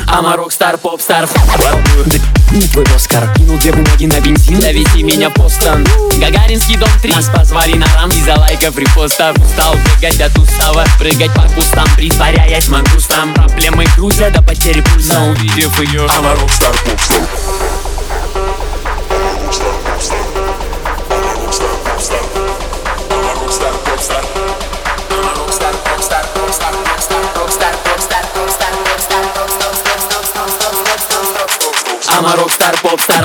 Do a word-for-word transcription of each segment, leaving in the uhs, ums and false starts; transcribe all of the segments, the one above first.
Ама рокстар, попстар. Не твой Оскар. Кинул две бумаги на бензин. Довези меня в Бостон. Гагаринский дом три. Нас позвали на рам из-за лайков, репостов. Устал бегать от устава, прыгать по кустам, притворяясь мангустом. Проблемы грузят до потери пульса, увидев ее. Ама рокстар, попстар. Ама рокстар, попстар.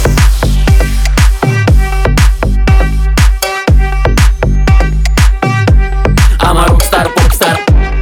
Ама рокстар, попстар.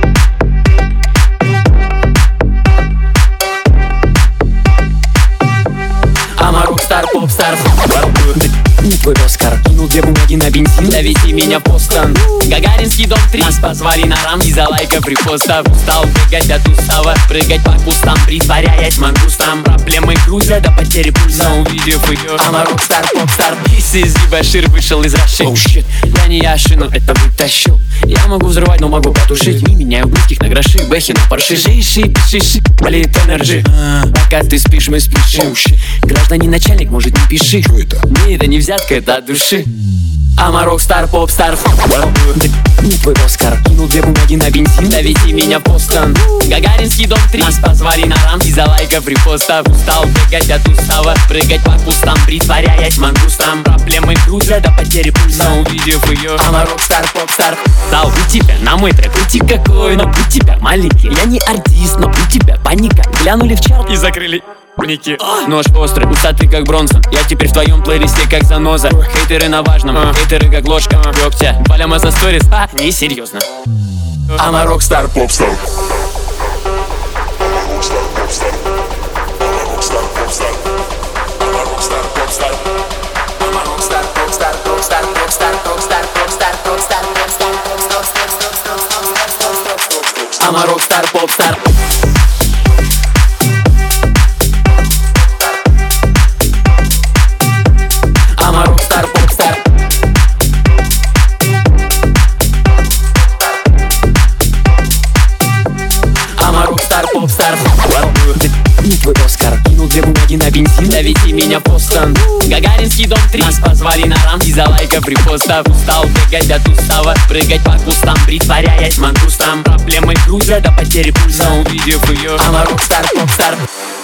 Ама рокстар, попстар. Не твой Оскар. Кинул две бумаги на бензин. Довези меня в Бостон. Гагаринский дом три. Нас позвали на рам из-за лайков, репостов. Устал бегать от устава, прыгать по кустам, притворяясь мангустом. Проблемы грузят до потери пульса, увидев ее. Ама рокстар, попстар. Из Башир вышел из Раши. Оу щит, я не Яши, но это вытащил. Я могу взрывать, но могу потушить. Не меняю близких на гроши, бэхи на парши. Жиши, пиши, болит энерджи. Пока ты спишь, мы спешим. Гражданин начальник, может не пиши. Не, это не взятка, это от души. Ама рокстар, попстар. Не твой Оскар. Кинул две бумаги на бензин. Довези меня в Бостон. Гагаринский дом три. Нас позвали на рам из-за лайков, репостов. Устал бегать от устава, прыгать по кустам, притворяясь мангустом. Проблемы грузят до потери пульса, увидев ее. Ама рокстар, попстар. Дал у тебя на мой трек, крути какой. Но у тебя маленький, я не артист, но у тебя паника. Глянули в чарт и закрыли ники. Нож острый, усатый как Бронсон. Я теперь в твоем плейлисте как заноза. Хейтеры на важном, uh. хейтеры как ложка uh. дегтя. Валяма за сторис, а, несерьезно. Ама рокстар, попстар. Ама рокстар, попстар. Ама рокстар, попстар. Ама рокстар, попстар. Не твой Оскар. Кинул две бумаги на бензин. Довези меня в Бостон. Гагаринский дом три. Нас позвали на рам из-за лайков, репостов. Устал бегать от устава, прыгать по кустам, притворяясь мангустом. Проблемы грузят до потери пульса, увидев ее. Ама рокстар, попстар.